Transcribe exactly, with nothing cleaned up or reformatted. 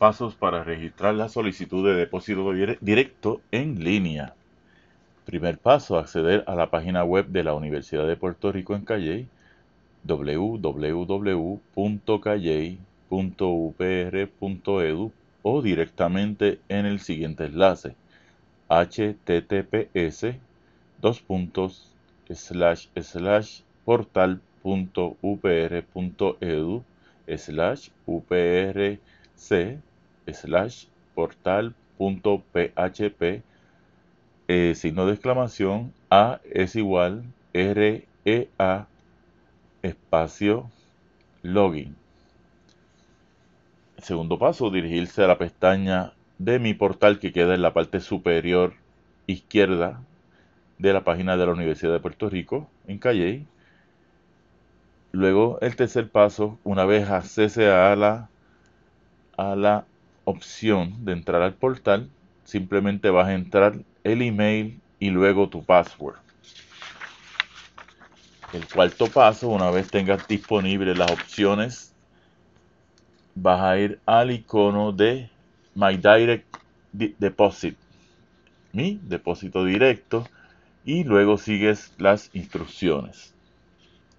Pasos para registrar la solicitud de depósito dire- directo en línea. Primer paso, acceder a la página web de la Universidad de Puerto Rico en Calley, w w w punto calley punto u p r punto e d u, o directamente en el siguiente enlace: h t t p s dos puntos slash slash portal punto u p r punto e d u slash u p r c slash portal punto p h p, eh, signo de exclamación, a es igual r e a espacio login. El segundo paso, dirigirse a la pestaña de mi portal que queda en la parte superior izquierda de la página de la Universidad de Puerto Rico en Calley. Luego, el tercer paso, una vez accese a la, a la opción de entrar al portal, simplemente vas a entrar el email y luego tu password. El cuarto paso, una vez tengas disponibles las opciones, vas a ir al icono de My Direct Deposit, mi depósito directo, y luego sigues las instrucciones.